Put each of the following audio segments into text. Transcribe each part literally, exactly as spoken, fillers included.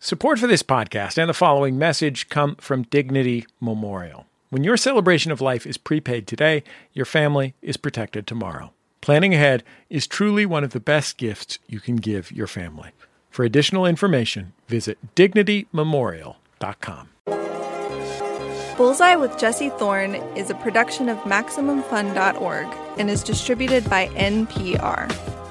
Support for this podcast and the following message come from Dignity Memorial. When your celebration of life is prepaid today, your family is protected tomorrow. Planning ahead is truly one of the best gifts you can give your family. For additional information, visit dignity memorial dot com. Bullseye with Jesse Thorne is a production of Maximum Fun dot org and is distributed by N P R.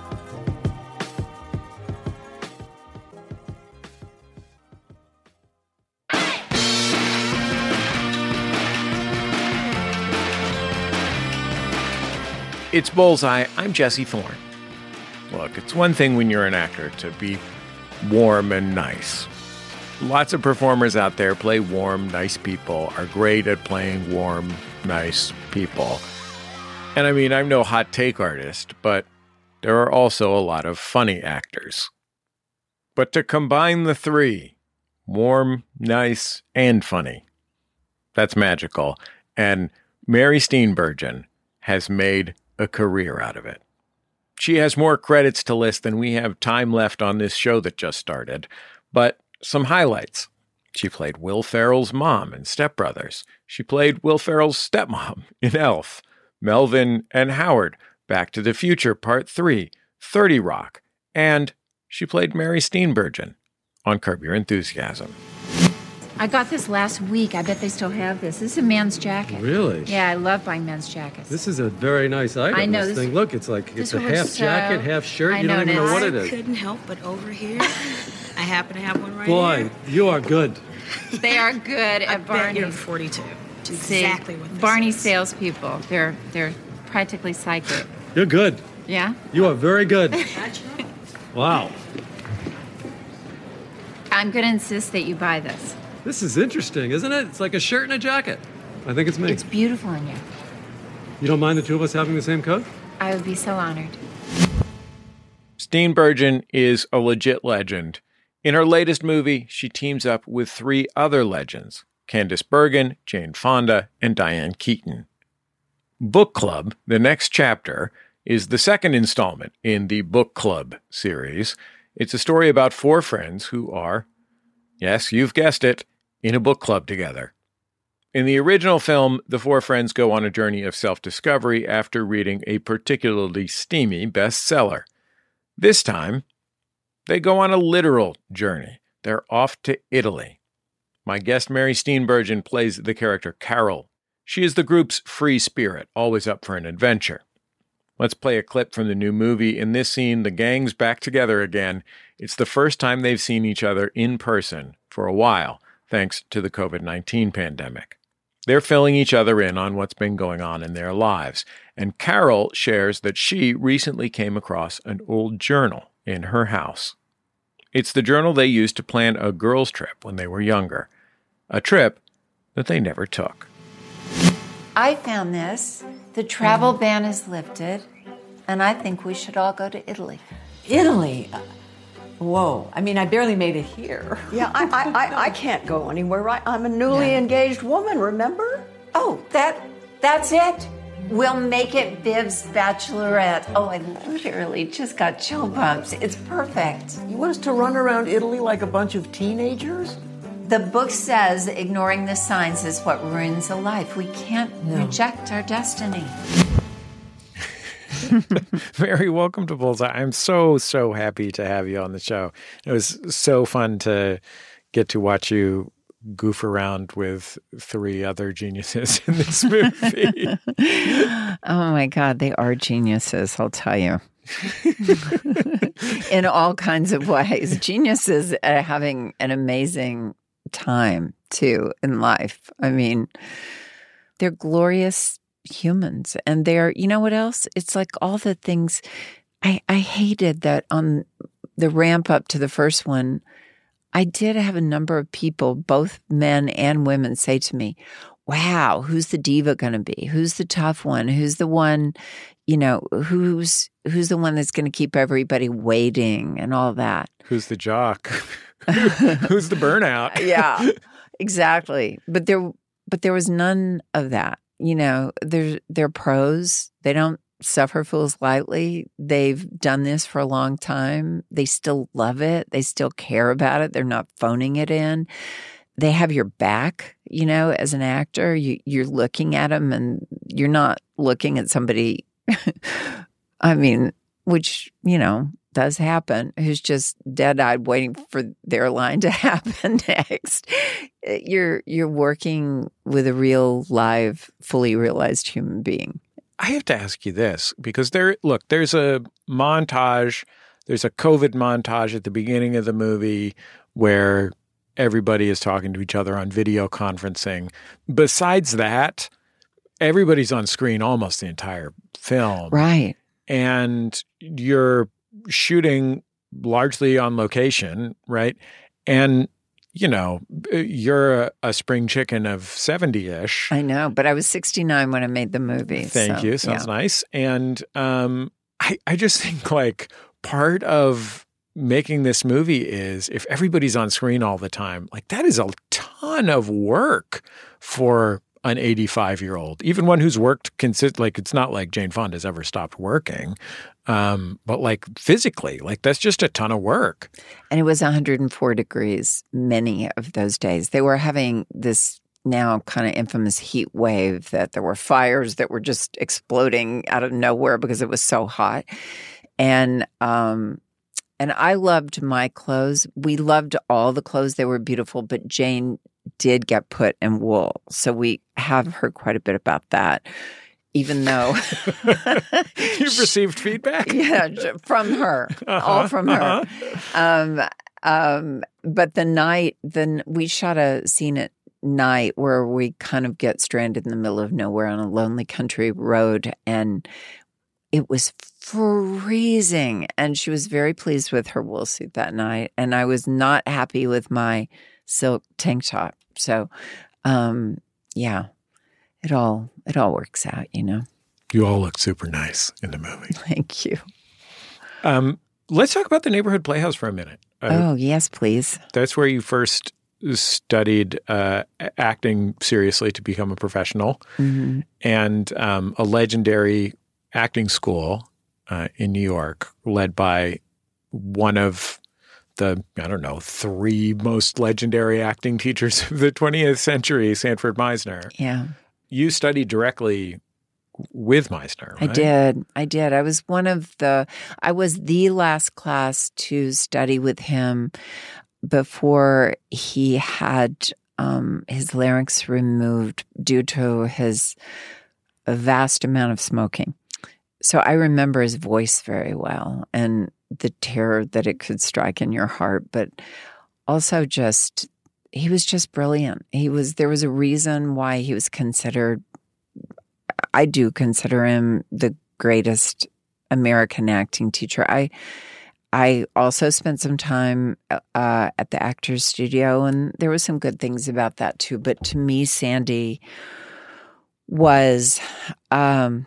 It's Bullseye. I'm Jesse Thorne. Look, it's one thing when you're an actor to be warm and nice. Lots of performers out there play warm, nice people, are great at playing warm, nice people. And I mean, I'm no hot take artist, but there are also a lot of funny actors. But to combine the three, warm, nice, and funny, that's magical. And Mary Steenburgen has made a career out of it. She has more credits to list than we have time left on this show that just started, but some highlights. She played Will Ferrell's mom in Step Brothers. She played Will Ferrell's stepmom in Elf, Melvin and Howard, Back to the Future Part three, thirty Rock, and she played Mary Steenburgen on Curb Your Enthusiasm. I got this last week. I bet they still have this. This is a man's jacket. Really? Yeah, I love buying men's jackets. This is a very nice item. I know. This, This, thing. Look, it's like it's this a was half so- jacket, half shirt. I You don't know even it know is. what I it is. couldn't help but over here. I happen to have one right Boy, here. you are good. They are good I at bet Barney's. you're forty-two. It's See, exactly what this Barney's is. salespeople. They're they're practically psychic. You're good. Yeah? You are very good. Gotcha. Wow. I'm going to insist that you buy this. This is interesting, isn't it? It's like a shirt and a jacket. I think it's me. It's beautiful in you. You don't mind the two of us having the same coat? I would be so honored. Steenburgen is a legit legend. In her latest movie, she teams up with three other legends, Candice Bergen, Jane Fonda, and Diane Keaton. Book Club, the next chapter, is the second installment in the Book Club series. It's a story about four friends who are, yes, you've guessed it, in a book club together. In the original film, the four friends go on a journey of self-discovery after reading a particularly steamy bestseller. This time, they go on a literal journey. They're off to Italy. My guest Mary Steenburgen plays the character Carol. She is the group's free spirit, always up for an adventure. Let's play a clip from the new movie. In this scene, the gang's back together again. It's the first time they've seen each other in person for a while, thanks to the covid nineteen pandemic. They're filling each other in on what's been going on in their lives. And Carol shares that she recently came across an old journal in her house. It's the journal they used to plan a girls' trip when they were younger. A trip that they never took. I found this. The travel ban is lifted, and I think we should all go to Italy. Italy? Whoa. I mean, I barely made it here. Yeah, I, I, I, I can't go anywhere, right? I'm a newly Yeah. engaged woman, remember? Oh, that that's it. We'll make it Viv's Bachelorette. Oh, I literally just got chill bumps. It's perfect. You want us to run around Italy like a bunch of teenagers? The book says ignoring the signs is what ruins a life. We can't No. reject our destiny. Mary, welcome to Bullseye. I'm so, so happy to have you on the show. It was so fun to get to watch you goof around with three other geniuses in this movie. Oh my God, they are geniuses, I'll tell you. In all kinds of ways. Geniuses at having an amazing time, too, in life. I mean, they're glorious humans. And they're, you know what else? It's like all the things. I, I hated that on the ramp up to the first one, I did have a number of people, both men and women, say to me, wow, who's the diva going to be? Who's the tough one? Who's the one, you know, who's who's the one that's going to keep everybody waiting and all that? Who's the jock? Who's the burnout? Yeah, exactly. But there, but there was none of that. You know, they're they're pros. They don't suffer fools lightly. They've done this for a long time. They still love it. They still care about it. They're not phoning it in. They have your back, you know, as an actor. You, you're looking at them and you're not looking at somebody, I mean, which, you know, does happen, who's just dead-eyed waiting for their line to happen next. You're you're working with a real, live, fully realized human being. I have to ask you this, because there, look, there's a montage, there's a COVID montage at the beginning of the movie where everybody is talking to each other on video conferencing. Besides that, everybody's on screen almost the entire film. Right. And you're shooting largely on location, right? And, you know, you're a, a spring chicken of seventy-ish. I know, but I was sixty-nine when I made the movie. Thank so, you. Sounds yeah. nice. And um, I, I just think, like, part of making this movie is if everybody's on screen all the time, like, that is a ton of work for an eighty-five-year-old, even one who's worked consist like it's not like Jane Fonda's ever stopped working, um, but like physically, like that's just a ton of work. And it was one hundred four degrees many of those days. They were having this now kind of infamous heat wave that there were fires that were just exploding out of nowhere because it was so hot. And um, and I loved my clothes. We loved all the clothes. They were beautiful, but Jane did get put in wool. So we have heard quite a bit about that, even though you've received feedback. Yeah, from her, uh-huh, all from her. Uh-huh. Um, um, but the night, then we shot a scene at night where we kind of get stranded in the middle of nowhere on a lonely country road, and it was freezing. And she was very pleased with her wool suit that night, and I was not happy with my silk tank top. So, um, yeah, it all it all works out, you know. You all look super nice in the movie. Thank you. Um, let's talk about the Neighborhood Playhouse for a minute. Uh, oh, yes, please. That's where you first studied uh, acting seriously to become a professional, mm-hmm. and um, a legendary acting school uh, in New York led by one of the, I don't know, three most legendary acting teachers of the twentieth century, Sanford Meisner. Yeah. You studied directly with Meisner, right? I did. I did. I was one of the, I was the last class to study with him before he had um, his larynx removed due to his vast amount of smoking. So I remember his voice very well and the terror that it could strike in your heart, but also just, he was just brilliant. He was, there was a reason why he was considered, I do consider him the greatest American acting teacher. I, I also spent some time uh, at the Actors Studio, and there were some good things about that too. But to me, Sandy was, um,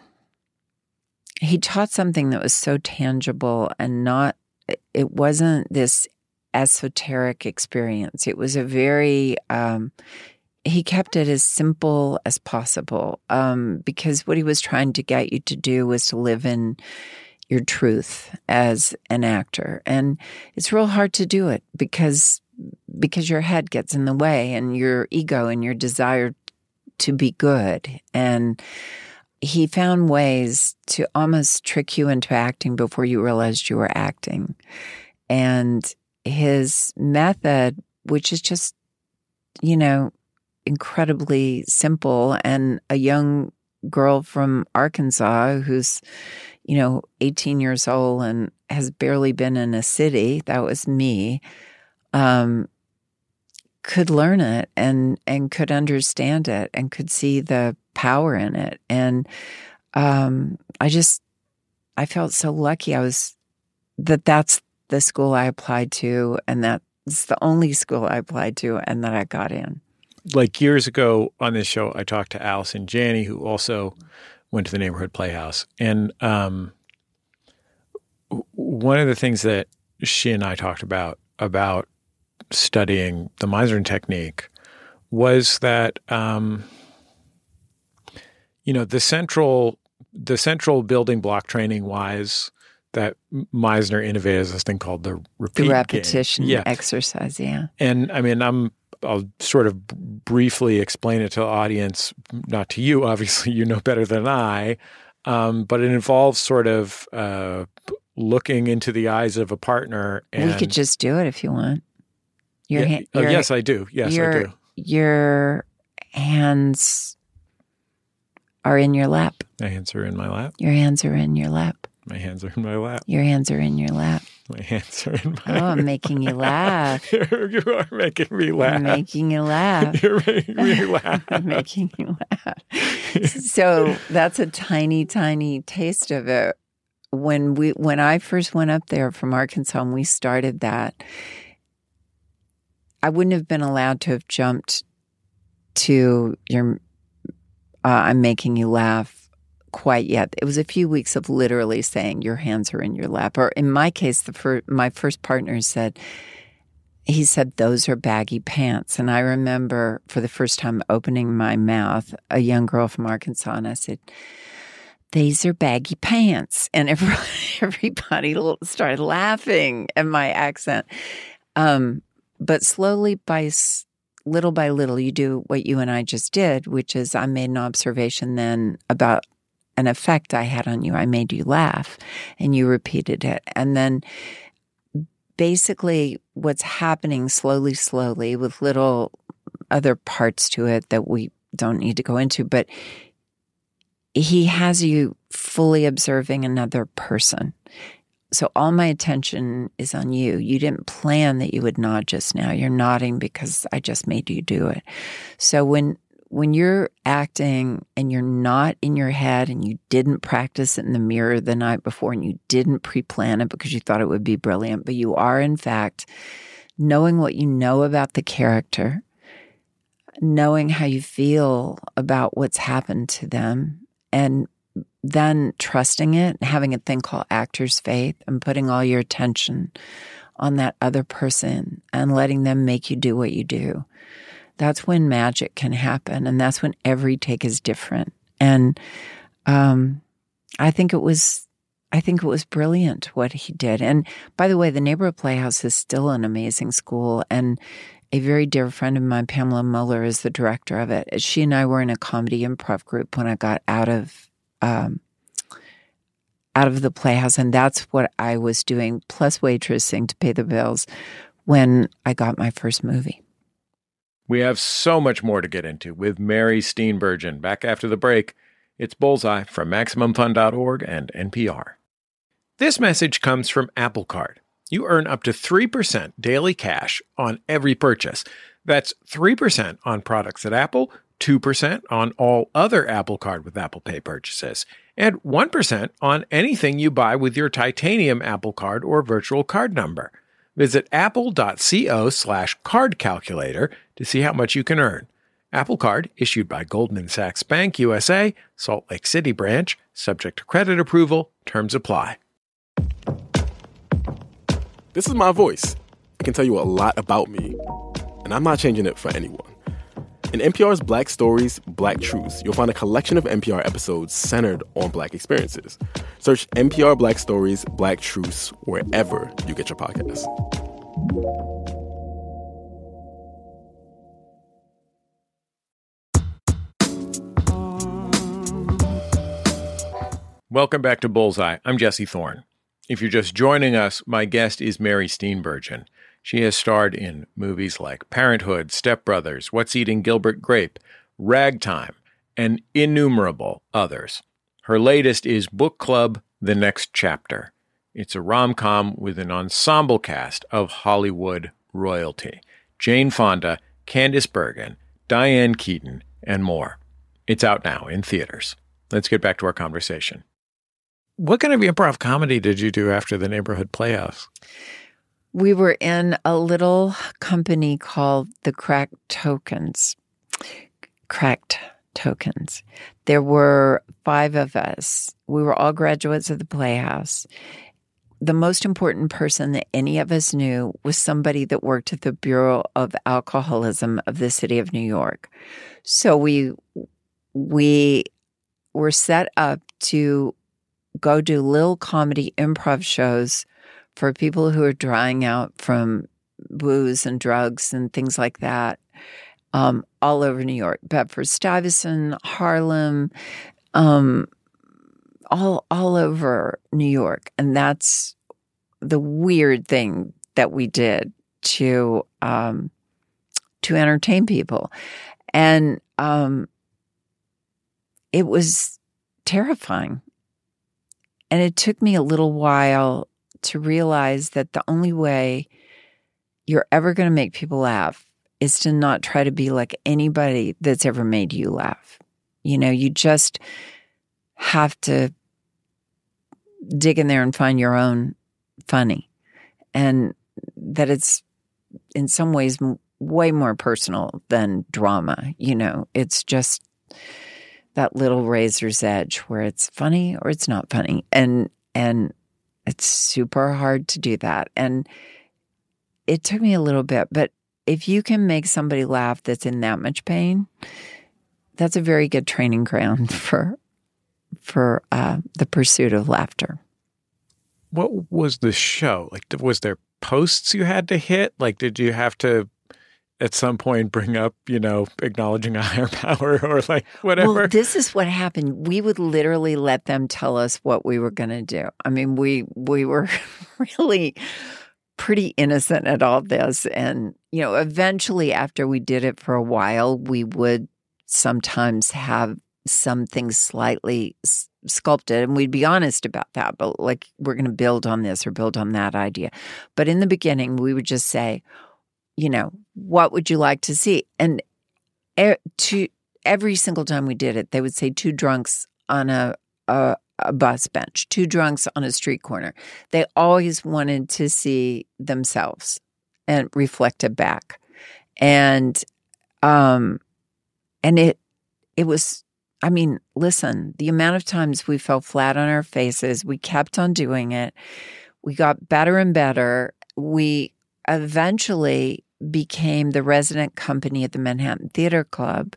he taught something that was so tangible and not, it wasn't this esoteric experience. It was a very, um, he kept it as simple as possible, um, because what he was trying to get you to do was to live in your truth as an actor. And it's real hard to do it because, because your head gets in the way and your ego and your desire to be good. And he found ways to almost trick you into acting before you realized you were acting. And his method, which is just, you know, incredibly simple, and a young girl from Arkansas who's, you know, eighteen years old and has barely been in a city, that was me, um, could learn it and, and could understand it and could see the power in it. And um, I just, I felt so lucky I was, that that's the school I applied to, and that's the only school I applied to, and that I got in. Like years ago on this show, I talked to Allison Janney, who also went to the Neighborhood Playhouse. And um, one of the things that she and I talked about, about studying the Meisner technique was that, um, you know, the central the central building block training wise that Meisner innovated is this thing called the repeat The repetition game. Yeah. exercise, yeah. And I mean, I'm I'll sort of briefly explain it to the audience, not to you, obviously, you know better than I, um, but it involves sort of uh, looking into the eyes of a partner. And, we could just do it if you want. Your yeah, ha- oh, your, yes, I do. Yes, your, I do. Your hands are in your lap. My hands are in my lap. Your hands are in your lap. My hands are in my lap. Your hands are in your lap. My hands are in my Oh, I'm making you laugh. you are making me laugh. I'm making you laugh. You're making me laugh. I'm making you laugh. So that's a tiny, tiny taste of it. When we, when I first went up there from Arkansas and we started that, I wouldn't have been allowed to have jumped to your, uh, I'm making you laugh quite yet. It was a few weeks of literally saying your hands are in your lap. Or in my case, the fir- my first partner said, he said, those are baggy pants. And I remember for the first time opening my mouth, a young girl from Arkansas, and I said, these are baggy pants. And everybody, everybody started laughing at my accent. Um, but slowly by little by little, you do what you and I just did, which is I made an observation then about an effect I had on you. I made you laugh and you repeated it. And then basically what's happening slowly, slowly with little other parts to it that we don't need to go into, but he has you fully observing another person. So all my attention is on you. You didn't plan that you would nod just now. You're nodding because I just made you do it. So when When you're acting and you're not in your head and you didn't practice it in the mirror the night before and you didn't pre-plan it because you thought it would be brilliant, but you are in fact knowing what you know about the character, knowing how you feel about what's happened to them, and then trusting it, having a thing called actor's faith and putting all your attention on that other person and letting them make you do what you do. That's when magic can happen, and that's when every take is different. And um, I think it was, I think it was brilliant what he did. And by the way, the Neighborhood Playhouse is still an amazing school, and a very dear friend of mine, Pamela Muller, is the director of it. She and I were in a comedy improv group when I got out of um, out of the Playhouse, and that's what I was doing, plus waitressing to pay the bills when I got my first movie. We have so much more to get into with Mary Steenburgen. Back after the break, it's Bullseye from Maximum Fun dot org and N P R. This message comes from Apple Card. You earn up to three percent daily cash on every purchase. That's three percent on products at Apple, two percent on all other Apple Card with Apple Pay purchases, and one percent on anything you buy with your titanium Apple Card or virtual card number. Visit apple.co slash card calculator to see how much you can earn. Apple Card, issued by Goldman Sachs Bank U S A, Salt Lake City branch, subject to credit approval, terms apply. This is my voice. It can tell you a lot about me, and I'm not changing it for anyone. In N P R's Black Stories, Black Truths, you'll find a collection of N P R episodes centered on Black experiences. Search N P R Black Stories, Black Truths wherever you get your podcasts. Welcome back to Bullseye. I'm Jesse Thorne. If you're just joining us, my guest is Mary Steenburgen. She has starred in movies like Parenthood, Step Brothers, What's Eating Gilbert Grape, Ragtime, and innumerable others. Her latest is Book Club: The Next Chapter. It's a rom-com with an ensemble cast of Hollywood royalty. Jane Fonda, Candice Bergen, Diane Keaton, and more. It's out now in theaters. Let's get back to our conversation. What kind of improv comedy did you do after the Neighborhood Playhouse? We were in a little company called the Cracked Tokens. Cracked Tokens. There were five of us. We were all graduates of the Playhouse. The most important person that any of us knew was somebody that worked at the Bureau of Alcoholism of the city of New York. So we we were set up to go do little comedy improv shows for people who are drying out from booze and drugs and things like that, um, all over New York. Bedford-Stuyvesant, Harlem, um, all all over New York. And that's the weird thing that we did to um, to entertain people. And um, it was terrifying. And it took me a little while to realize that the only way you're ever going to make people laugh is to not try to be like anybody that's ever made you laugh. You know, you just have to dig in there and find your own funny. And that it's in some ways way more personal than drama. You know, it's just that little razor's edge where it's funny or it's not funny. And, and it's super hard to do that. And it took me a little bit, but if you can make somebody laugh that's in that much pain, that's a very good training ground for, for uh, the pursuit of laughter. What was the show? Like, was there posts you had to hit? Like, did you have to at some point bring up, you know, acknowledging a higher power or like whatever? Well, this is what happened. We would literally let them tell us what we were going to do. I mean, we we were really pretty innocent at all this. And, you know, eventually after we did it for a while, we would sometimes have some things slightly s- sculpted, and we'd be honest about that. But like, we're going to build on this or build on that idea. But in the beginning, we would just say, you know, what would you like to see? And er, to every single time we did it, they would say two drunks on a, a a bus bench, two drunks on a street corner. They always wanted to see themselves and reflected back. And um and it it was, I mean, listen, the amount of times we fell flat on our faces, we kept on doing it. We got better and better. We eventually became the resident company at the Manhattan Theater Club.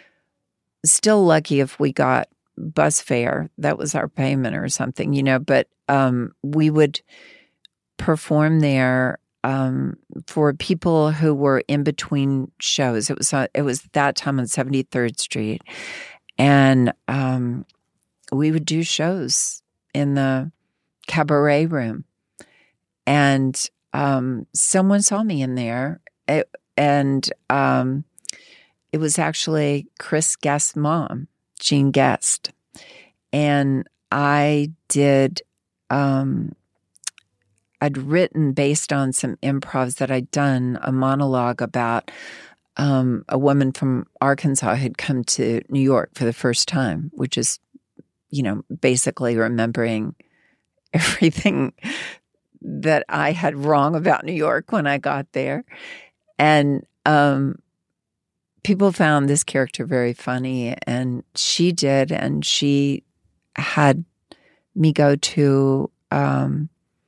Still lucky if we got bus fare. That was our payment or something, you know, but um, we would perform there um, for people who were in between shows. It was, uh, it was that time on seventy-third Street. And um, we would do shows in the cabaret room. And um, someone saw me in there. It, and um, it was actually Chris Guest's mom, Jean Guest. And I did, um, I'd written based on some improvs that I'd done, a monologue about um, a woman from Arkansas who'd come to New York for the first time, which is, you know, basically remembering everything that I had wrong about New York when I got there. And um, people found this character very funny, and she did, and she had me go to um,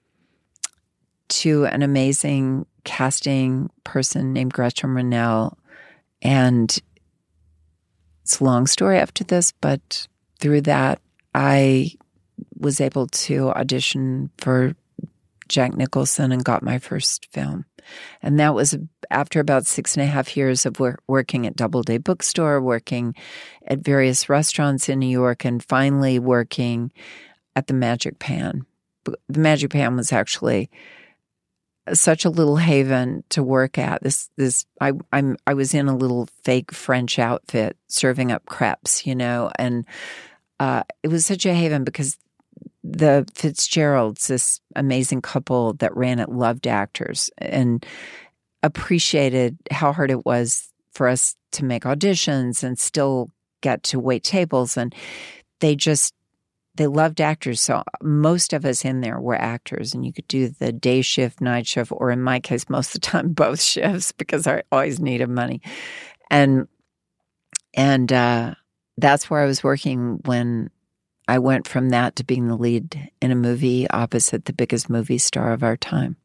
to an amazing casting person named Gretchen Rennell. And it's a long story after this, but through that, I was able to audition for Jack Nicholson and got my first film. And that was after about six and a half years of work, working at Doubleday Bookstore, working at various restaurants in New York, and finally working at the Magic Pan. The Magic Pan was actually such a little haven to work at. This, this, I, I'm, I was in a little fake French outfit serving up crepes, you know, and uh, it was such a haven because the Fitzgeralds, this amazing couple that ran it, loved actors and appreciated how hard it was for us to make auditions and still get to wait tables. And they just, they loved actors. So most of us in there were actors, and you could do the day shift, night shift, or in my case, most of the time, both shifts, because I always needed money. And, and uh, that's where I was working when I went from that to being the lead in a movie opposite the biggest movie star of our time.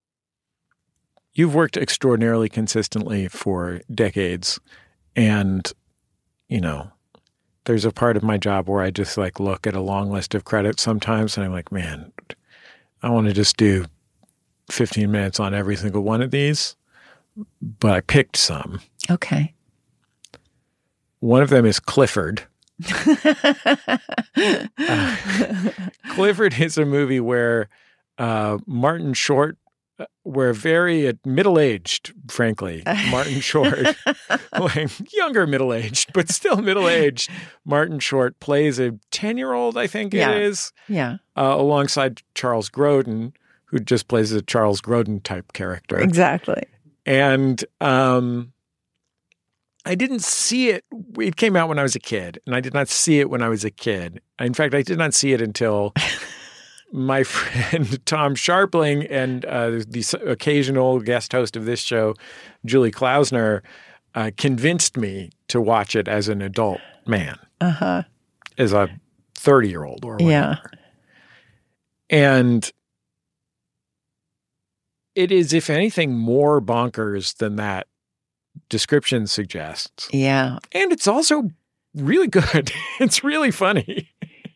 You've worked extraordinarily consistently for decades, and, you know, there's a part of my job where I just like look at a long list of credits sometimes and I'm like, man, I want to just do fifteen minutes on every single one of these. But I picked some. Okay. One of them is Clifford. uh, Clifford is a movie where uh, Martin Short, uh, where very uh, middle-aged, frankly, Martin Short, like younger middle-aged, but still middle-aged, Martin Short plays a ten-year-old, I think yeah. it is, yeah, uh, alongside Charles Grodin, who just plays a Charles Grodin type character. Exactly. And um, I didn't see it. It came out when I was a kid, and I did not see it when I was a kid. In fact, I did not see it until my friend Tom Sharpling and uh, the occasional guest host of this show, Julie Klausner, uh, convinced me to watch it as an adult man, uh-huh. as a thirty-year-old or whatever. Yeah. And it is, if anything, more bonkers than that description suggests. Yeah. And it's also really good. It's really funny.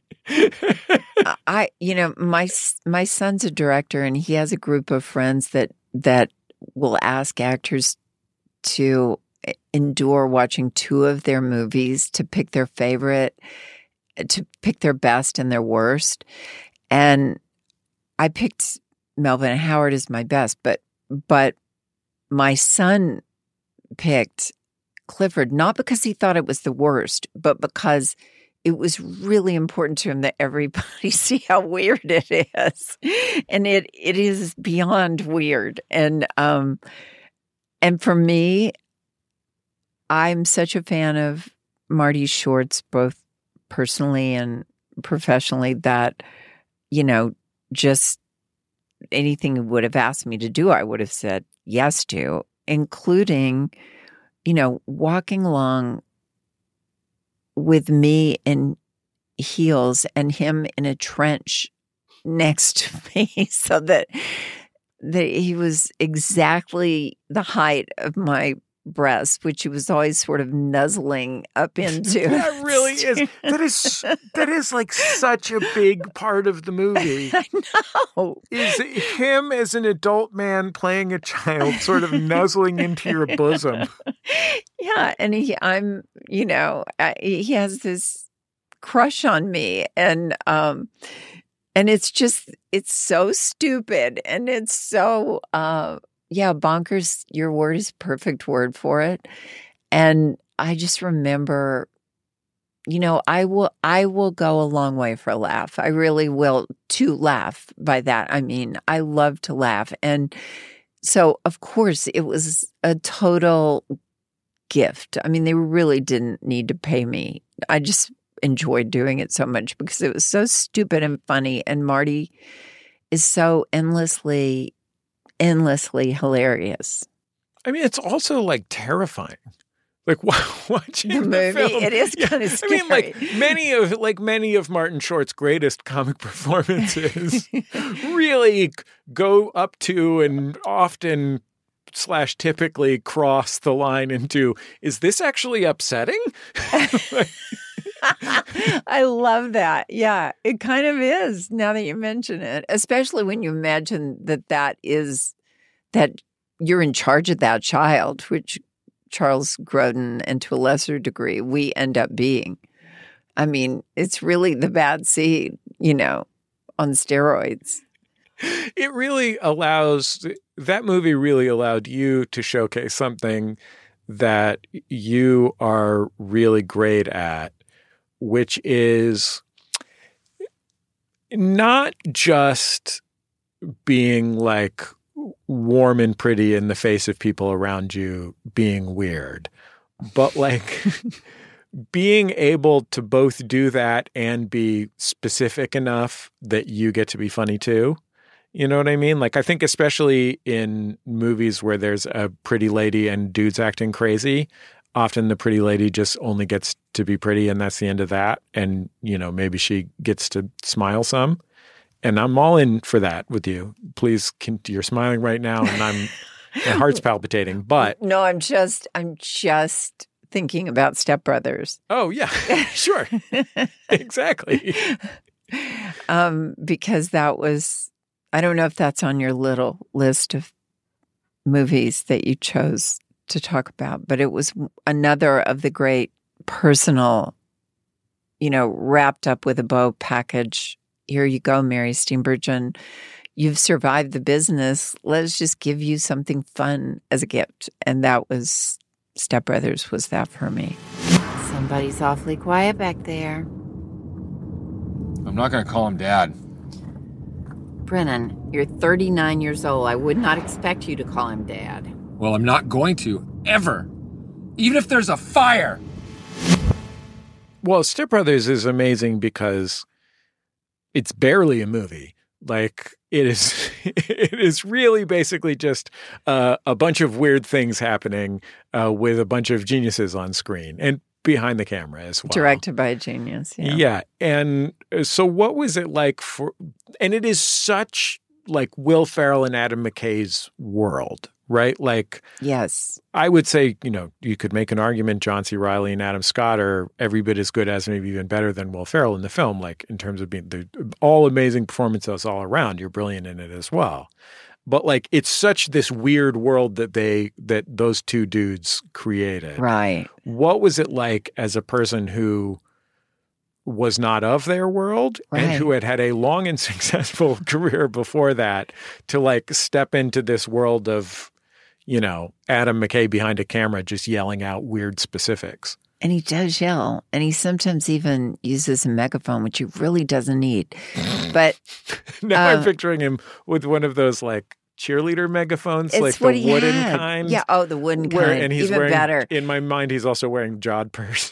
I, you know, my my son's a director, and he has a group of friends that that will ask actors to endure watching two of their movies, to pick their favorite, to pick their best and their worst. And I picked Melvin and Howard as my best, but but my son picked Clifford not because he thought it was the worst, but because it was really important to him that everybody see how weird it is. And it it is beyond weird. And um and for me, I'm such a fan of Marty Short's, both personally and professionally, that, you know, just anything he would have asked me to do, I would have said yes to, including, you know, walking along with me in heels and him in a trench next to me so that, that he was exactly the height of my breast, which he was always sort of nuzzling up into. That really is. That is that is like such a big part of the movie. I know. Is him as an adult man playing a child, sort of nuzzling into your bosom. Yeah, and he, I'm, you know, I, he has this crush on me, and um, and it's just, it's so stupid, and it's so. Uh, Yeah, bonkers, your word is a perfect word for it. And I just remember, you know, I will I will go a long way for a laugh. I really will, to laugh. By that, I mean, I love to laugh. And so, of course, it was a total gift. I mean, they really didn't need to pay me. I just enjoyed doing it so much because it was so stupid and funny. And Marty is so endlessly endlessly hilarious. I mean, it's also like terrifying. Like watching the, the movie, film. It is yeah. kind of scary. I mean, like many of like many of Martin Short's greatest comic performances really go up to and often slash typically cross the line into, is this actually upsetting? I love that. Yeah, it kind of is now that you mention it, especially when you imagine that that is, that you're in charge of that child, which Charles Grodin and to a lesser degree we end up being. I mean, it's really the bad seed, you know, on steroids. It really allows, that movie really allowed you to showcase something that you are really great at, which is not just being like warm and pretty in the face of people around you being weird, but like being able to both do that and be specific enough that you get to be funny too. You know what I mean? Like, I think especially in movies where there's a pretty lady and dudes acting crazy, often the pretty lady just only gets to be pretty and that's the end of that. And, you know, maybe she gets to smile some. And I'm all in for that with you. Please, can, you're smiling right now and I'm, my heart's palpitating. But no, I'm just, I'm just thinking about Step Brothers. Oh, yeah, sure. Exactly. Um, because that was, I don't know if that's on your little list of movies that you chose to talk about, but it was another of the great personal, you know, wrapped up with a bow package. Here you go, Mary Steenburgen. You've survived the business. Let's just give you something fun as a gift. And that was, Step Brothers was that for me. Somebody's awfully quiet back there. I'm not going to call him Dad. Brennan, you're thirty-nine years old. I would not expect you to call him Dad. Well, I'm not going to, ever. Even if there's a fire. Well, Step Brothers is amazing because it's barely a movie. Like, it is it is really basically just uh, a bunch of weird things happening uh, with a bunch of geniuses on screen and behind the camera as well. Directed by a genius. Yeah. Yeah. And so what was it like for, and it is such like Will Ferrell and Adam McKay's world, right? Like, yes, I would say, you know, you could make an argument John C. Reilly and Adam Scott are every bit as good as, maybe even better than Will Ferrell in the film, like in terms of being the all amazing performances all around. You're brilliant in it as well. But like, it's such this weird world that they, that those two dudes created. Right. What was it like as a person who was not of their world right. and who had had a long and successful career before that to like step into this world of, you know, Adam McKay behind a camera just yelling out weird specifics? And he does yell, and he sometimes even uses a megaphone, which he really doesn't need. But now uh, I'm picturing him with one of those like cheerleader megaphones, it's like what the he wooden had. kind. Yeah, oh, the wooden where, kind, and he's even wearing, better. In my mind, he's also wearing jodhpurs.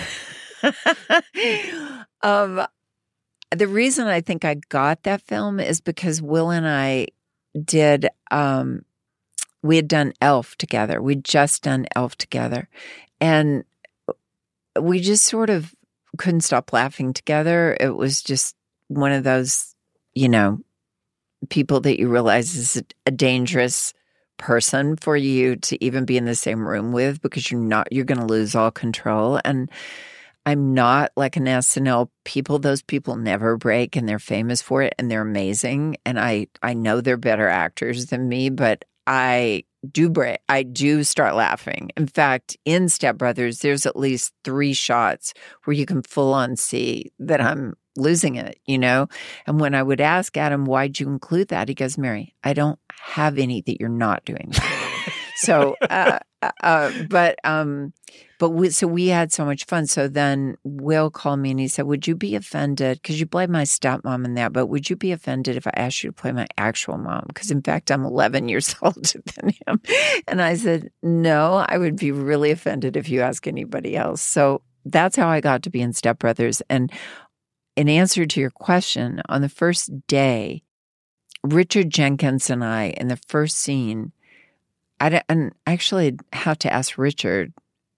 um, the reason I think I got that film is because Will and I did. Um, we had done Elf together. We'd just done Elf together, and we just sort of couldn't stop laughing together. It was just one of those, you know, people that you realize is a, a dangerous person for you to even be in the same room with, because you're not, you're going to lose all control. And I'm not like an S N L people. Those people never break, and they're famous for it, and they're amazing. And I, I know they're better actors than me, but I do break. I do start laughing. In fact, in Step Brothers, there's at least three shots where you can full on see that I'm losing it, you know? And when I would ask Adam, why'd you include that? He goes, Mary, I don't have any that you're not doing that. so, uh, uh, but, um, but we, so we had so much fun. So then Will called me and he said, would you be offended? Because you played my stepmom in that, but would you be offended if I asked you to play my actual mom? Because in fact, I'm eleven years older than him. And I said, no, I would be really offended if you ask anybody else. So that's how I got to be in Step Brothers. And in answer to your question, on the first day, Richard Jenkins and I, in the first scene, I and actually have to ask Richard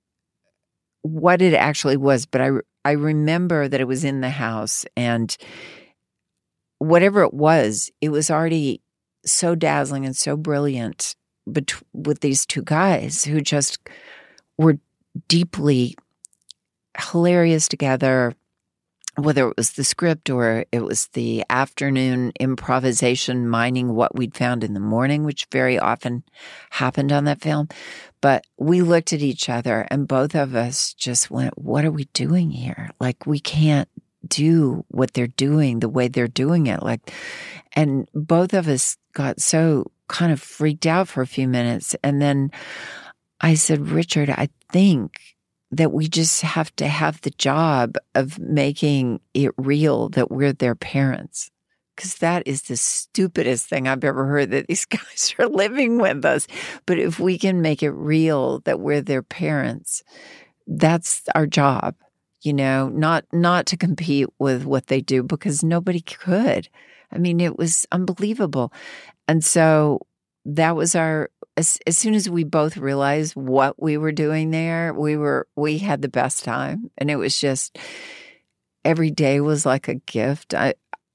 what it actually was, but I, I remember that it was in the house, and whatever it was, it was already so dazzling and so brilliant bet- with these two guys who just were deeply hilarious together, whether it was the script or it was the afternoon improvisation, mining what we'd found in the morning, which very often happened on that film. But we looked at each other and both of us just went, what are we doing here? Like, we can't do what they're doing the way they're doing it. Like, and both of us got so kind of freaked out for a few minutes. And then I said, Richard, I think that we just have to have the job of making it real that we're their parents. Because that is the stupidest thing I've ever heard, that these guys are living with us. But if we can make it real that we're their parents, that's our job, you know, not not to compete with what they do, because nobody could. I mean, it was unbelievable. And so that was our, as, as soon as we both realized what we were doing there, we were, we had the best time. And it was just, every day was like a gift. I,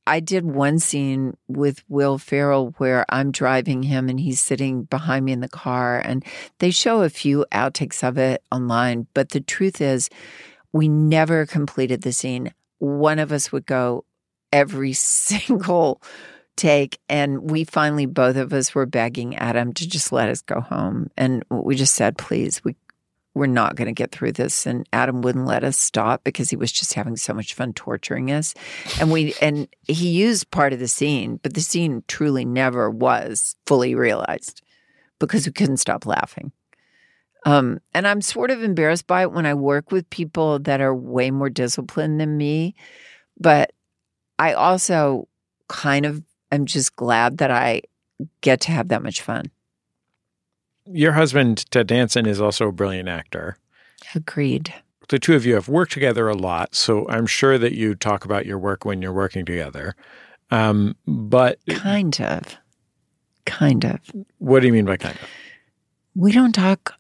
I did one scene with Will Ferrell where I'm driving him and he's sitting behind me in the car, and they show a few outtakes of it online. But the truth is, we never completed the scene. One of us would go every single take, and we finally, both of us were begging Adam to just let us go home. And we just said, please, we, we're not going to get through this. And Adam wouldn't let us stop because he was just having so much fun torturing us. And we, and he used part of the scene, but the scene truly never was fully realized because we couldn't stop laughing. Um, and I'm sort of embarrassed by it when I work with people that are way more disciplined than me. But I also kind of am just glad that I get to have that much fun. Your husband, Ted Danson, is also a brilliant actor. Agreed. The two of you have worked together a lot, so I'm sure that you talk about your work when you're working together. Um, but kind of. Kind of. What do you mean by kind of? We don't talk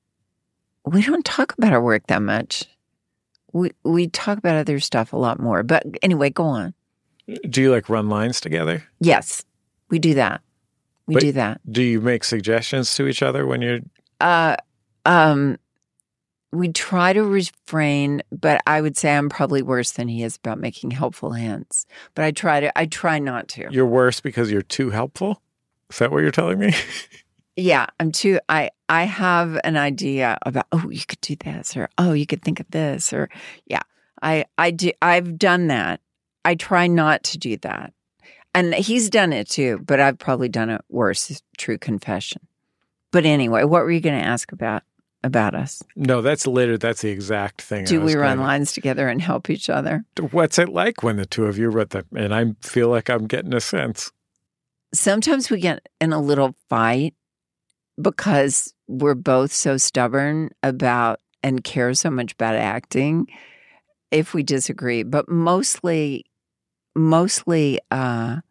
we don't talk about our work that much. We we talk about other stuff a lot more. But anyway, go on. Do you like run lines together? Yes, we do that. We but do that. Do you make suggestions to each other when you're? Uh, um, we try to refrain, but I would say I'm probably worse than he is about making helpful hints. But I try to. I try not to. You're worse because you're too helpful? Is that what you're telling me? Yeah, I'm too. I I have an idea about. Oh, you could do this, or oh, you could think of this, or yeah. I I do. I've done that. I try not to do that. And he's done it too, but I've probably done it worse, true confession. But anyway, what were you going to ask about about us? No, that's later. That's the exact thing. Do we run gonna... lines together and help each other? What's it like when the two of you wrote them? And I feel like I'm getting a sense. Sometimes we get in a little fight because we're both so stubborn about and care so much about acting if we disagree. But mostly... Mostly, uh,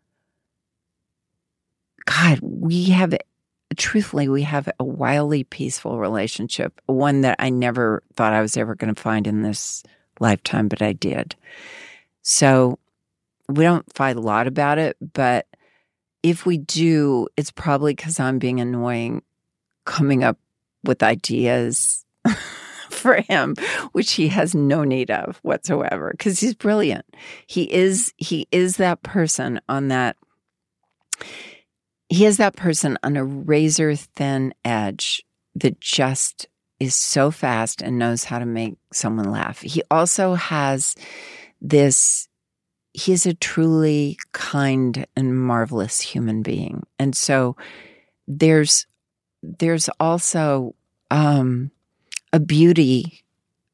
God, we have, truthfully, we have a wildly peaceful relationship, one that I never thought I was ever going to find in this lifetime, but I did. So we don't fight a lot about it, but if we do, it's probably because I'm being annoying, coming up with ideas for him, which he has no need of whatsoever, because he's brilliant. He is he is that person on that he is that person on a razor thin edge that just is so fast and knows how to make someone laugh. He also has this he is a truly kind and marvelous human being. And so there's there's also um a beauty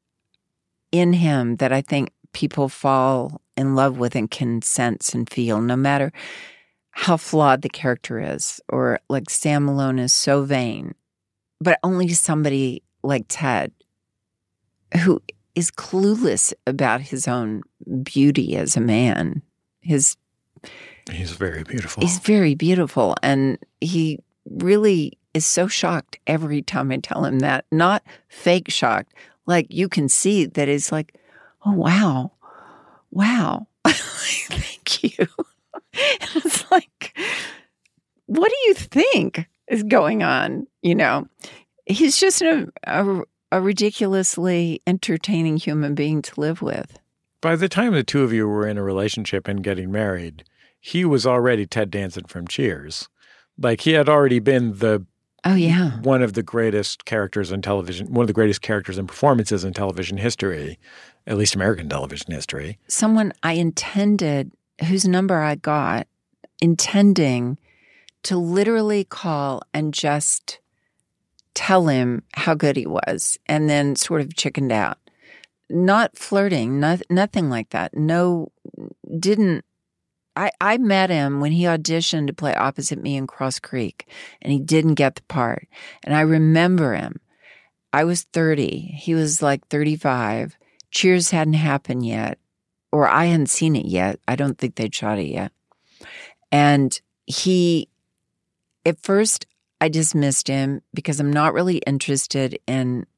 in him that I think people fall in love with and can sense and feel, no matter how flawed the character is. Or like Sam Malone is so vain, but only somebody like Ted, who is clueless about his own beauty as a man. His He's very beautiful. He's very beautiful, and he really is so shocked every time I tell him that. Not fake shocked. Like, you can see that it's like, oh, wow. Wow. Thank you. It's like, what do you think is going on? You know, he's just a, a, a ridiculously entertaining human being to live with. By the time the two of you were in a relationship and getting married, he was already Ted Danson from Cheers. Like, he had already been the Oh, yeah. one of the greatest characters in television, one of the greatest characters and performances in television history, at least American television history. Someone I intended, whose number I got, intending to literally call and just tell him how good he was, and then sort of chickened out. Not flirting, not, nothing like that. No, didn't. I, I met him when he auditioned to play opposite me in Cross Creek, and he didn't get the part. And I remember him. I was thirty. He was like thirty-five. Cheers hadn't happened yet, or I hadn't seen it yet. I don't think they'd shot it yet. And he, at first, I dismissed him because I'm not really interested in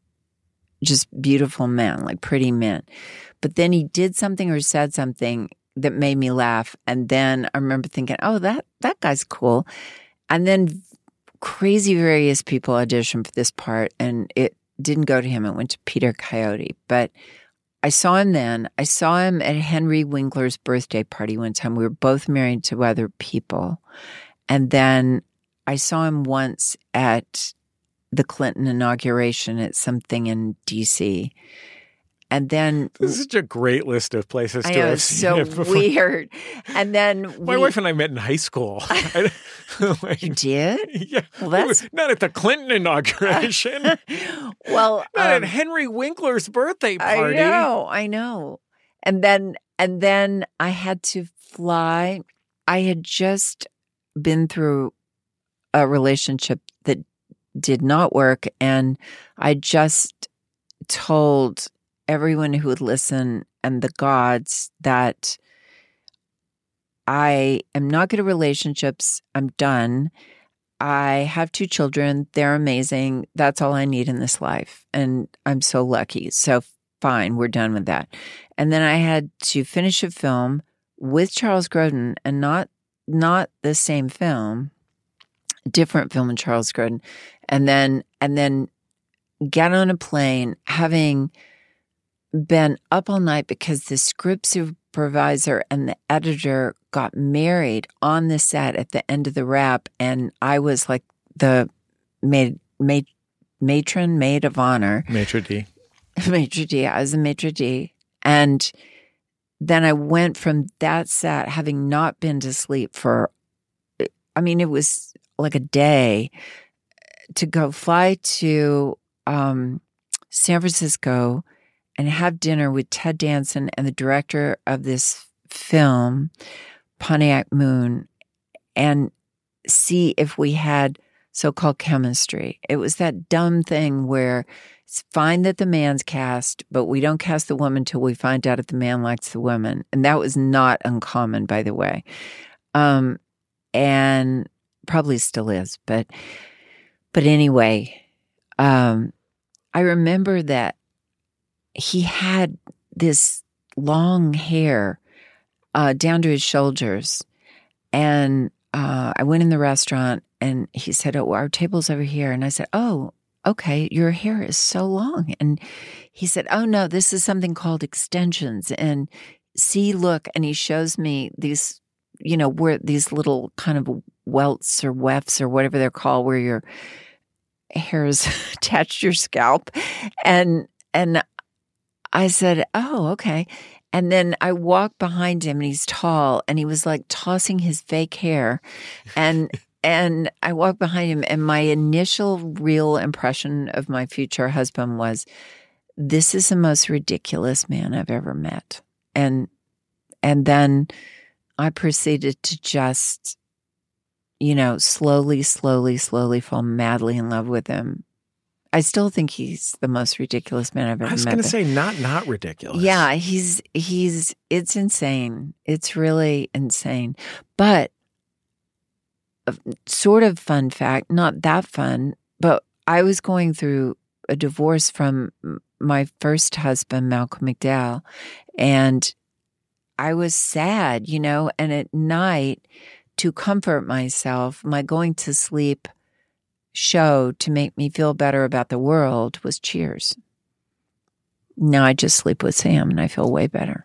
just beautiful men, like pretty men. But then he did something or said something that made me laugh. And then I remember thinking, oh, that, that guy's cool. And then crazy various people auditioned for this part, and it didn't go to him. It went to Peter Coyote. But I saw him then. I saw him at Henry Winkler's birthday party one time. We were both married to other people. And then I saw him once at the Clinton inauguration at something in D C And then this is such a great list of places I to know, have it's seen so it before. weird. And then My we, wife and I met in high school. I, like, you did? Yeah. Well, that's not at the Clinton inauguration. well, not um, at Henry Winkler's birthday party. I know, I know. And then, and then I had to fly. I had just been through a relationship that did not work, and I just told everyone who would listen and the gods that I am not good at relationships. I'm done. I have two children. They're amazing. That's all I need in this life. And I'm so lucky. So fine, we're done with that. And then I had to finish a film with Charles Grodin, and not not the same film, different film with Charles Grodin. And then and then get on a plane, having been up all night because the script supervisor and the editor got married on the set at the end of the wrap, and I was like the maid, maid, matron, maid of honor. Maitre d'. Maitre d'. I was a maitre d'. And then I went from that set, having not been to sleep for, I mean, it was like a day, to go fly to um, San Francisco and have dinner with Ted Danson and the director of this film, Pontiac Moon, and see if we had so-called chemistry. It was that dumb thing where it's fine that the man's cast, but we don't cast the woman till we find out if the man likes the woman. And that was not uncommon, by the way. Um, and probably still is. But, but anyway, um, I remember that he had this long hair uh, down to his shoulders. And uh, I went in the restaurant and he said, oh, our table's over here. And I said, oh, okay, your hair is so long. And he said, oh, no, this is something called extensions. And see, look, and he shows me these, you know, where these little kind of welts or wefts or whatever they're called, where your hair is attached to your scalp. And, and I said, oh, okay. And then I walked behind him, and he's tall, and he was like tossing his fake hair. And and I walked behind him, and my initial real impression of my future husband was, this is the most ridiculous man I've ever met. And and then I proceeded to just, you know, slowly, slowly, slowly fall madly in love with him. I still think he's the most ridiculous man I've ever met. I was going to say not not ridiculous. Yeah, he's he's it's insane. It's really insane. But a sort of fun fact, not that fun, but I was going through a divorce from my first husband, Malcolm McDowell, and I was sad, you know, and at night, to comfort myself, my going to sleep show to make me feel better about the world was Cheers. Now I just sleep with Sam and I feel way better.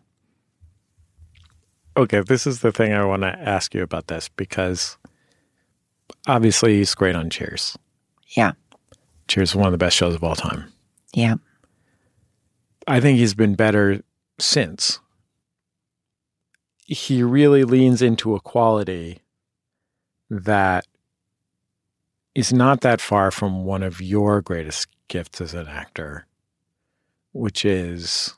Okay, this is the thing I want to ask you about this, because obviously he's great on Cheers. Yeah. Cheers is one of the best shows of all time. Yeah. I think he's been better since. He really leans into a quality that is not that far from one of your greatest gifts as an actor, which is,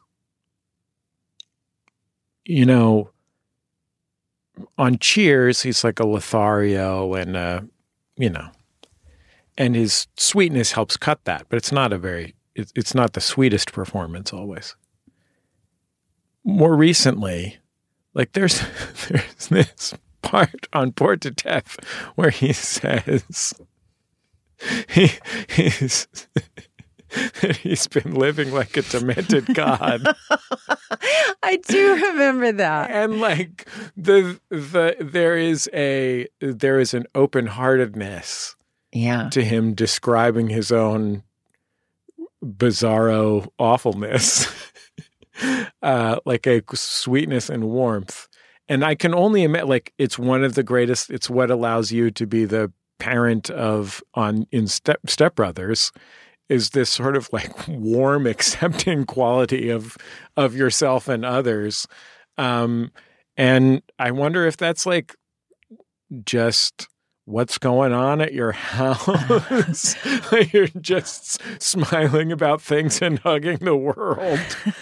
you know, on Cheers, he's like a Lothario and, uh, you know, and his sweetness helps cut that, but it's not a very, it, it's not the sweetest performance always. More recently, like there's, there's this part on Bored to Death where he says, He, he's, he's been living like a demented god. I I do remember that. And like the the there is a there is an open-heartedness yeah. to him describing his own bizarro awfulness. uh, like a sweetness and warmth. And I can only imagine, like, it's one of the greatest, it's what allows you to be the parent of, on, in Step, Step Brothers, is this sort of like warm, accepting quality of, of yourself and others. Um, and I wonder if that's like just what's going on at your house. You're just smiling about things and hugging the world.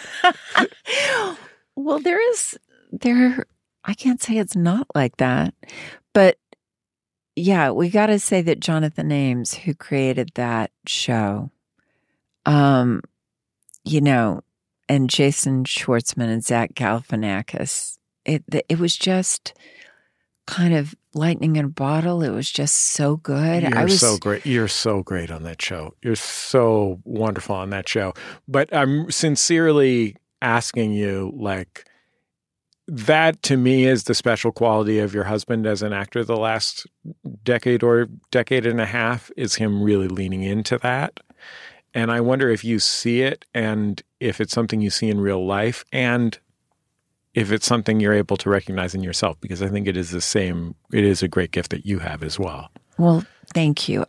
Well, there is, there, I can't say it's not like that, but yeah, we got to say that Jonathan Ames, who created that show, um, you know, and Jason Schwartzman and Zach Galifianakis, it, it was just kind of lightning in a bottle. It was just so good. You're I was so great. You're so great on that show. You're so wonderful on that show. But I'm sincerely asking you, like, that to me is the special quality of your husband as an actor the last decade or decade and a half, is him really leaning into that. And I wonder if you see it, and if it's something you see in real life, and if it's something you're able to recognize in yourself, because I think it is the same, it is a great gift that you have as well. Well, thank you.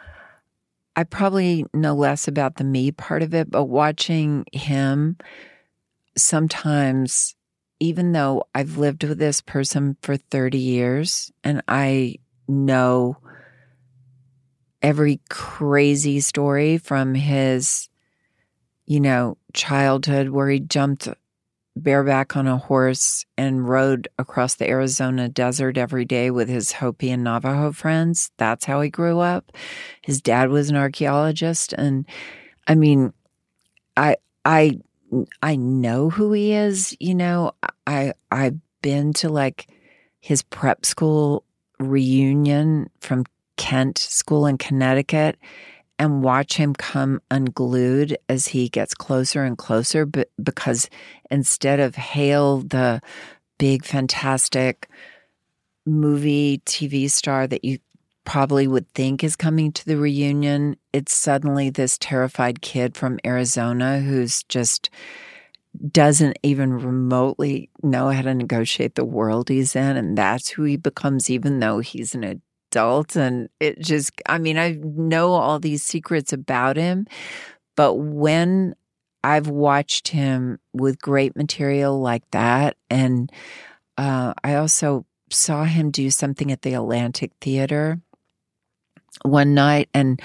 I probably know less about the me part of it, but watching him sometimes, even though I've lived with this person for thirty years and I know every crazy story from his, you know, childhood where he jumped bareback on a horse and rode across the Arizona desert every day with his Hopi and Navajo friends. That's how he grew up. His dad was an archaeologist. And I mean, I, I, I know who he is. You know, I, I've been to like his prep school reunion from Kent School in Connecticut, and watch him come unglued as he gets closer and closer, but because instead of hail the big, fantastic movie T V star that you probably would think is coming to the reunion, it's suddenly this terrified kid from Arizona who's just doesn't even remotely know how to negotiate the world he's in, and that's who he becomes, even though he's an adult. Adult, and it just, I mean, I know all these secrets about him, but when I've watched him with great material like that, and uh, I also saw him do something at the Atlantic Theater one night, and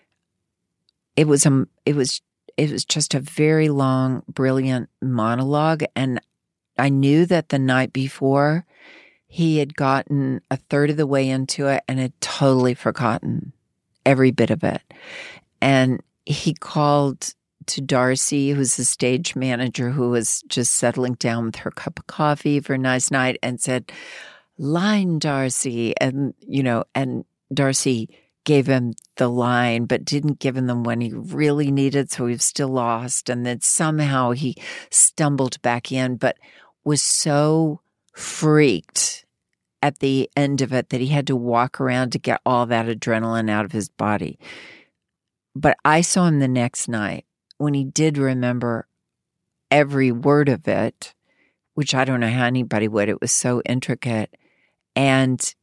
it was a, it was, it was just a very long, brilliant monologue, and I knew that the night before he had gotten a third of the way into it and had totally forgotten every bit of it. And he called to Darcy, who's the stage manager, who was just settling down with her cup of coffee for a nice night, and said, "Line, Darcy." And, you know, and Darcy gave him the line, but didn't give him them when he really needed, so he was still lost. And then somehow he stumbled back in, but was so freaked at the end of it that he had to walk around to get all that adrenaline out of his body. But I saw him the next night when he did remember every word of it, which I don't know how anybody would. It was so intricate. And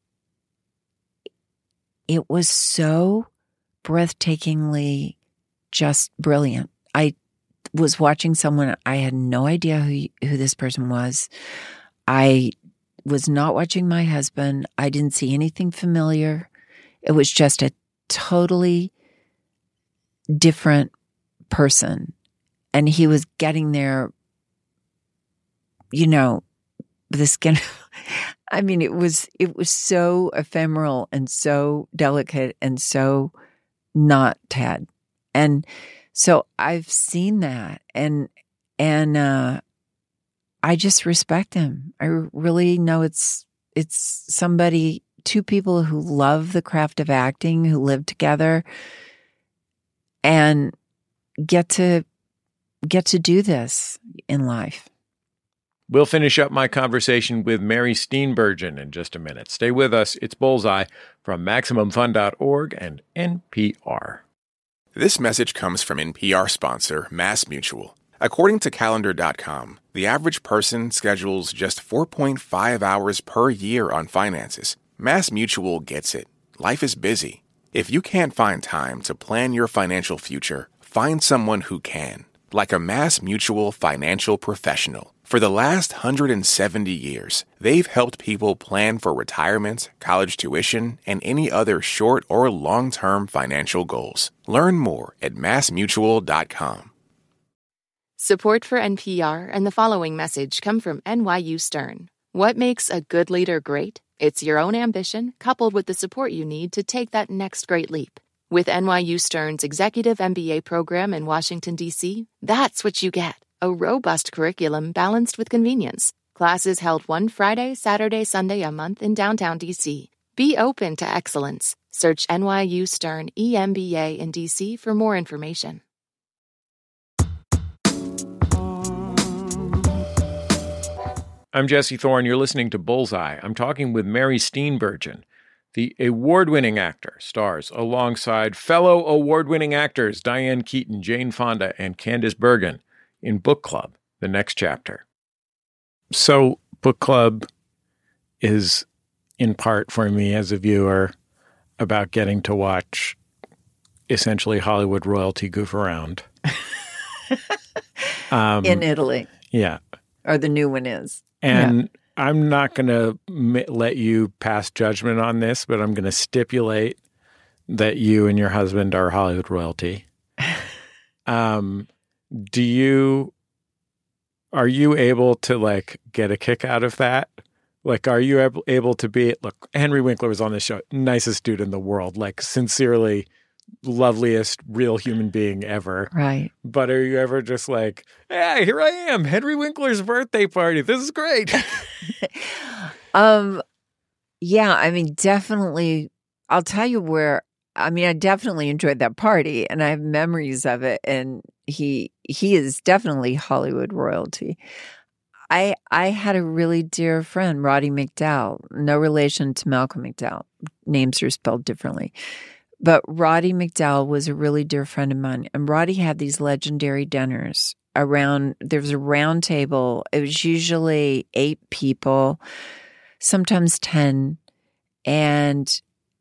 it was so breathtakingly just brilliant. I was watching someone, I had no idea who, who this person was. I was not watching my husband. I didn't see anything familiar. It was just a totally different person. And he was getting there, you know, the skin. I mean, it was, it was so ephemeral and so delicate and so not Ted. And so I've seen that, and, and, uh, I just respect him. I really know it's it's somebody, two people who love the craft of acting, who live together and get to get to do this in life. We'll finish up my conversation with Mary Steenburgen in just a minute. Stay with us. It's Bullseye from Maximum Fun dot org and N P R. This message comes from N P R sponsor MassMutual. According to calendar dot com, the average person schedules just four point five hours per year on finances. MassMutual gets it. Life is busy. If you can't find time to plan your financial future, find someone who can, like a MassMutual financial professional. For the last one hundred seventy years, they've helped people plan for retirement, college tuition, and any other short or long-term financial goals. Learn more at mass mutual dot com. Support for N P R and the following message come from N Y U Stern. What makes a good leader great? It's your own ambition, coupled with the support you need to take that next great leap. With N Y U Stern's Executive M B A program in Washington, D C, that's what you get. A robust curriculum balanced with convenience. Classes held one Friday, Saturday, Sunday a month in downtown D C. Be open to excellence. Search N Y U Stern E M B A in D C for more information. I'm Jesse Thorne. You're listening to Bullseye. I'm talking with Mary Steenburgen. The award-winning actor stars alongside fellow award-winning actors Diane Keaton, Jane Fonda, and Candice Bergen in Book Club, The Next Chapter. So Book Club is, in part for me as a viewer, about getting to watch essentially Hollywood royalty goof around. um, in Italy. Yeah. Or the new one is. And yeah. I'm not going to m- let you pass judgment on this, but I'm going to stipulate that you and your husband are Hollywood royalty. um, do you, are you able to like get a kick out of that? Like, are you able, able to be, look, Henry Winkler was on this show, nicest dude in the world, like sincerely loveliest real human being ever. Right. But are you ever just like, yeah, here I am, Henry Winkler's birthday party. This is great. um, yeah, I mean, definitely. I'll tell you where, I mean, I definitely enjoyed that party and I have memories of it. And he, he is definitely Hollywood royalty. I, I had a really dear friend, Roddy McDowall, no relation to Malcolm McDowell. Names are spelled differently. But Roddy McDowall was a really dear friend of mine. And Roddy had these legendary dinners around, there was a round table. It was usually eight people, sometimes ten. And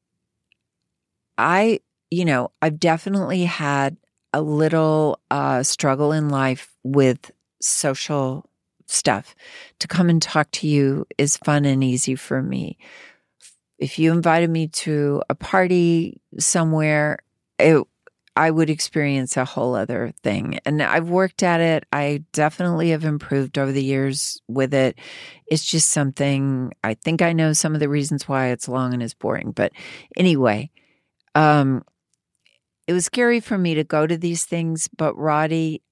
I, you know, I've definitely had a little uh, struggle in life with social stuff. To come and talk to you is fun and easy for me. If you invited me to a party somewhere, it, I would experience a whole other thing. And I've worked at it. I definitely have improved over the years with it. It's just something, I think I know some of the reasons why it's long and it's boring. But anyway, um, it was scary for me to go to these things, but Roddy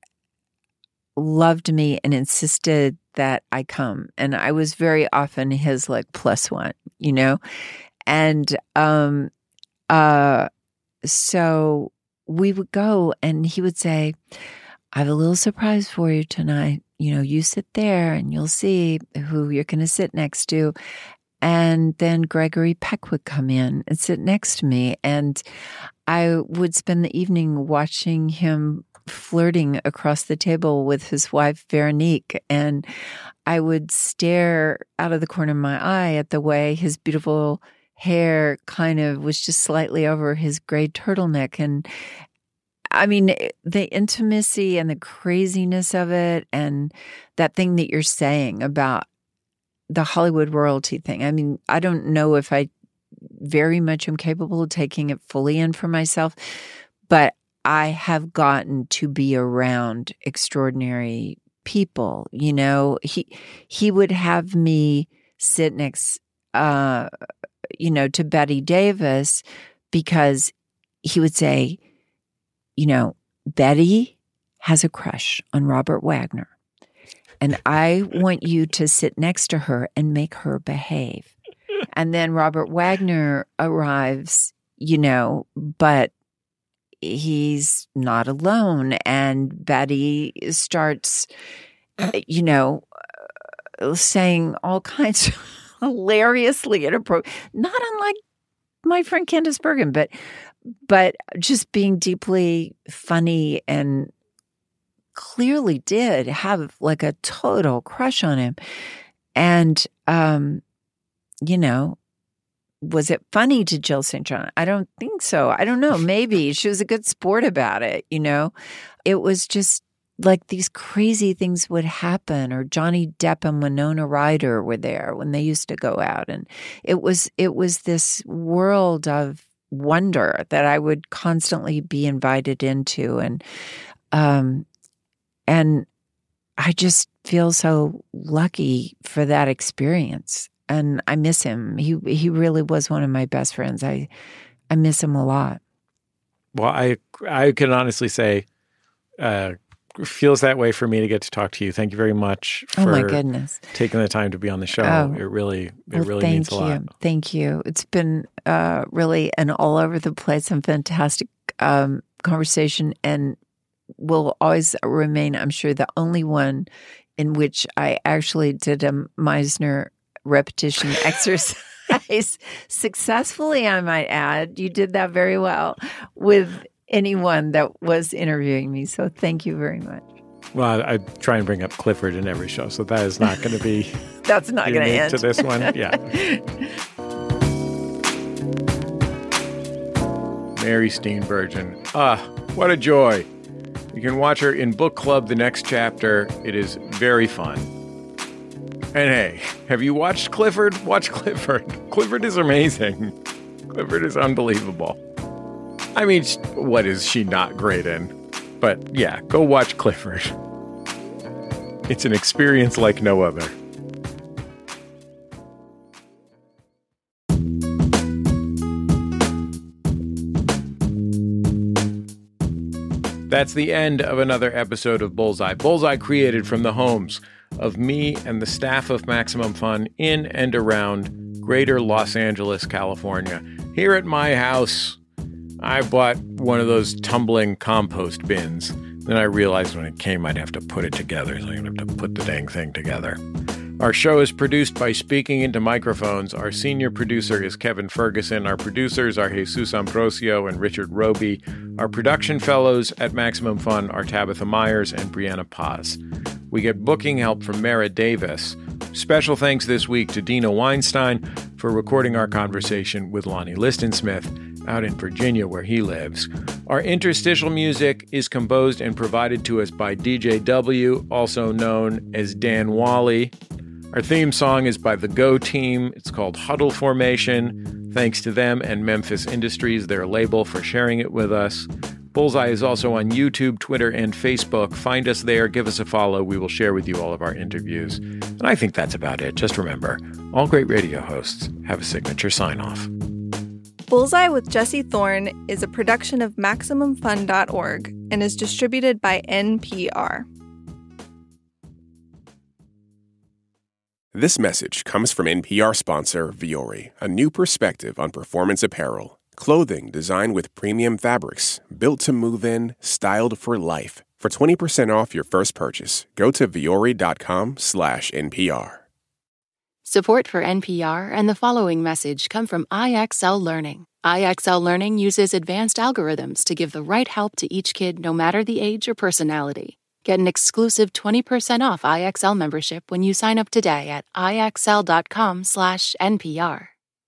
loved me and insisted that I come. And I was very often his like plus one, you know? And um uh so we would go and he would say, I have a little surprise for you tonight. You know, you sit there and you'll see who you're going to sit next to. And then Gregory Peck would come in and sit next to me. And I would spend the evening watching him flirting across the table with his wife, Veronique. And I would stare out of the corner of my eye at the way his beautiful hair kind of was just slightly over his gray turtleneck. And I mean, the intimacy and the craziness of it and that thing that you're saying about the Hollywood royalty thing. I mean, I don't know if I very much am capable of taking it fully in for myself, but I have gotten to be around extraordinary people. You know, he he would have me sit next, uh, you know, to Betty Davis because he would say, you know, Betty has a crush on Robert Wagner, and I want you to sit next to her and make her behave. And then Robert Wagner arrives, you know, but he's not alone. And Betty starts, you know, saying all kinds of hilariously inappropriate, not unlike my friend Candice Bergen, but but just being deeply funny and clearly did have like a total crush on him. And, um, you know, was it funny to Jill Saint John? I don't think so. I don't know. Maybe she was a good sport about it. You know, it was just like these crazy things would happen, or Johnny Depp and Winona Ryder were there when they used to go out. And it was, it was this world of wonder that I would constantly be invited into. And, um, and I just feel so lucky for that experience. And I miss him. He, he really was one of my best friends. I, I miss him a lot. Well, I, I can honestly say, uh, feels that way for me to get to talk to you. Thank you very much for oh my goodness. taking the time to be on the show. Oh, it really, it well, really thank means a you. lot. Thank you. It's been uh, really an all over the place and fantastic um, conversation, and will always remain, I'm sure, the only one in which I actually did a Meisner repetition exercise successfully, I might add. You did that very well with anyone that was interviewing me. So thank you very much. Well, I, I try and bring up Clifford in every show, so that is not going to be that's not going to end to this one. Yeah. Mary Steenburgen. Ah, what a joy. You can watch her in Book Club, the next chapter. It is very fun. And hey, have you watched Clifford? Watch Clifford. Clifford is amazing. Clifford is unbelievable. I mean, what is she not great in? But yeah, go watch Clifford. It's an experience like no other. That's the end of another episode of Bullseye. Bullseye created from the homes of me and the staff of Maximum Fun in and around greater Los Angeles, California. Here at my house, I bought one of those tumbling compost bins. Then I realized when it came, I'd have to put it together. So I'm going to have to put the dang thing together. Our show is produced by Speaking Into Microphones. Our senior producer is Kevin Ferguson. Our producers are Jesus Ambrosio and Richard Roby. Our production fellows at Maximum Fun are Tabitha Myers and Brianna Paz. We get booking help from Mara Davis. Special thanks this week to Dina Weinstein for recording our conversation with Lonnie Listensmith out in Virginia, where he lives. Our interstitial music is composed and provided to us by D J W, also known as Dan Wally. Our theme song is by the Go Team. It's called Huddle Formation. Thanks to them and Memphis Industries, their label, for sharing it with us. Bullseye is also on YouTube, Twitter, and Facebook. Find us there. Give us a follow. We will share with you all of our interviews. And I think that's about it. Just remember, all great radio hosts have a signature sign-off. Bullseye with Jesse Thorne is a production of Maximum Fun dot org and is distributed by N P R. This message comes from N P R sponsor Vuori, a new perspective on performance apparel. Clothing designed with premium fabrics, built to move in, styled for life. For twenty percent off your first purchase, go to vuori.com slash NPR. Support for N P R and the following message come from I X L Learning. I X L Learning uses advanced algorithms to give the right help to each kid, no matter the age or personality. Get an exclusive twenty percent off I X L membership when you sign up today at IXL.com slash NPR.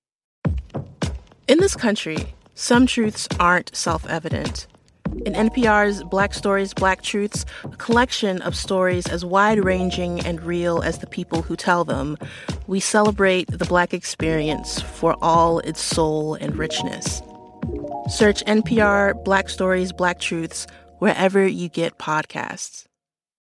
In this country, some truths aren't self-evident. In N P R's Black Stories, Black Truths, a collection of stories as wide-ranging and real as the people who tell them, we celebrate the Black experience for all its soul and richness. Search N P R Black Stories, Black Truths wherever you get podcasts.